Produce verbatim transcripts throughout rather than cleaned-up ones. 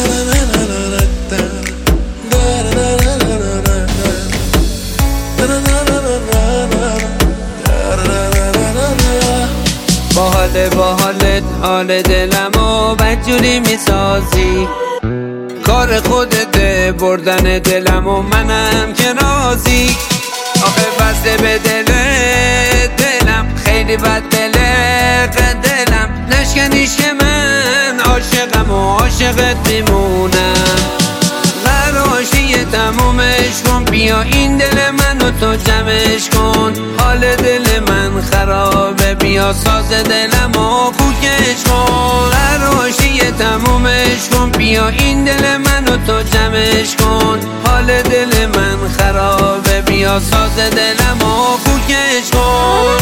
با حال با حالت حال دلمو بدجوری میسازی، کار خودته بردن دلمو منم که راضی. آخه بسته به دل دلم خیلی بد دله دلم، نشکنیش که من عاشقم و عاشقت میمونم. قراشی تمومش کن، بیا این دل منو تو جمعش کن. حال دل من خرابه، بیا ساز دلمو کوکش کن. قراشی تمومش کن، بیا این دل منو تو جمعش کن. حال دل من خرابه، بیا ساز دلمو کوکش کن.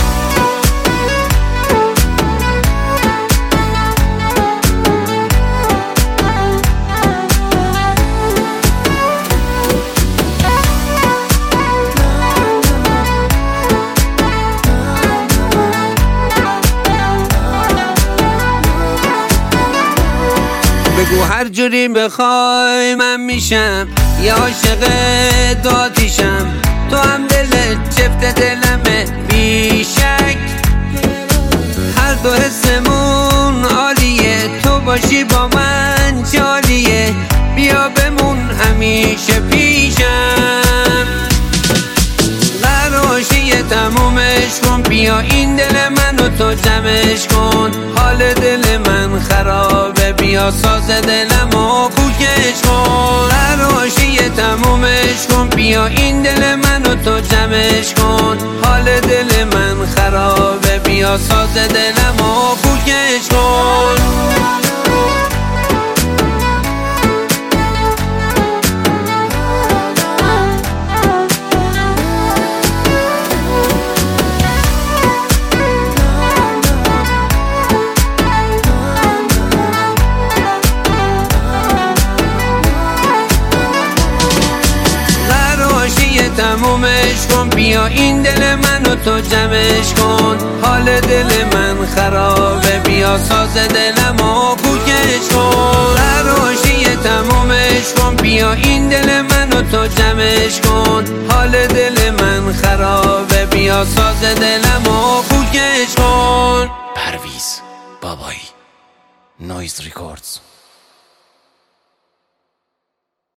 بگو هر جوری بخوای من میشم، یا عاشق داتیشم. تو هم دلت چفت دلمه بیشک، هر دو حسمون عالیه. تو باشی با من جالیه، بیا بمون همیشه پیشم. قراشی تمومش کن، بیا این دل منو تو جمعش کن. حال دل من خرابه، بیا ساز دلمو کوکش کن. قراشی تمومش کن، بیا این دل منو تو جمعش کن. حال دل من خرابه، بیا ساز دلمو کوکش کن. تمومش کن، بیا این دل منو تو جمعش کن. حال دل من خرابه، بیا ساز دلمو کوکش کن. قراشی تمومش کن، بیا این دل منو تو جمعش کن. حال دل من خرابه، بیا ساز دلمو کوکش کن. پرویز بابایی، نویز ریکوردز.